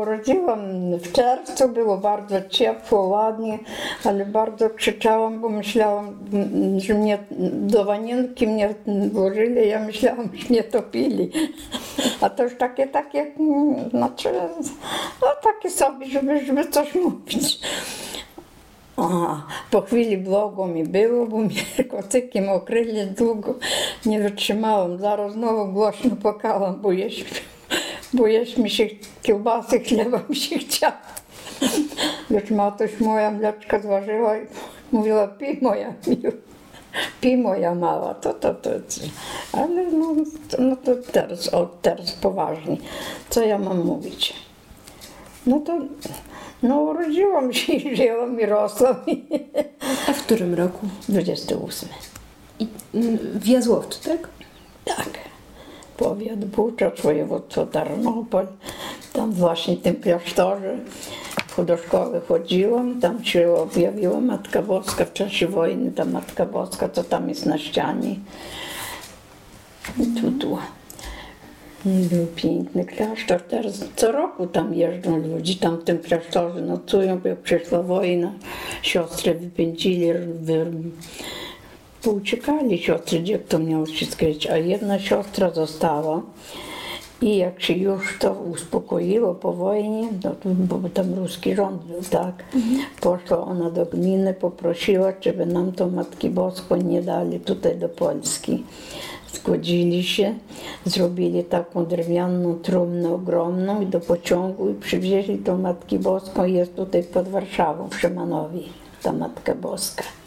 Urodziłam w czerwcu, było bardzo ciepło, ładnie, ale bardzo krzyczałam, bo myślałam, że mnie do wanienki mnie włożyli, ja myślałam, że mnie topili. A to już takie, znaczy, no takie sobie, żeby coś mówić. Po chwili błogo mi było, bo mnie kocykiem okryli, długo nie wytrzymałam. Zaraz znowu głośno płakałam, bo jeść mi się kiełbasy, chleba mi się chciało. Już matuś moja mleczka zważyła i mówiła, pij moja mała, to. Ale no to teraz poważnie. Co ja mam mówić? No urodziłam się i żyłam i rosłam. A w którym roku? 28. I w Jazłowcu, tak? Tak. Powiat Buczacz, województwo Tarnopol. Tam właśnie w tym klasztorze do szkoły chodziłam. Tam się objawiła Matka Boska w czasie wojny. Ta Matka Boska, co tam jest na ścianie. Tu. Był piękny klasztor. Teraz co roku tam jeżdżą ludzi, tam w tym klasztorze nocują, jak przyszła wojna. Siostry wypędzili, pouciekali siostry, gdzie kto miał się skryć, a jedna siostra została. I jak się już to uspokoiło po wojnie, bo tam ruski rząd był, tak, poszła ona do gminy, poprosiła, żeby nam to Matki Bosko nie dali tutaj do Polski. Zgodzili się, zrobili taką drewnianą trumnę ogromną i do pociągu i przywieźli tą Matki Boską. Jest tutaj pod Warszawą, w Szymanowie, ta Matka Boska.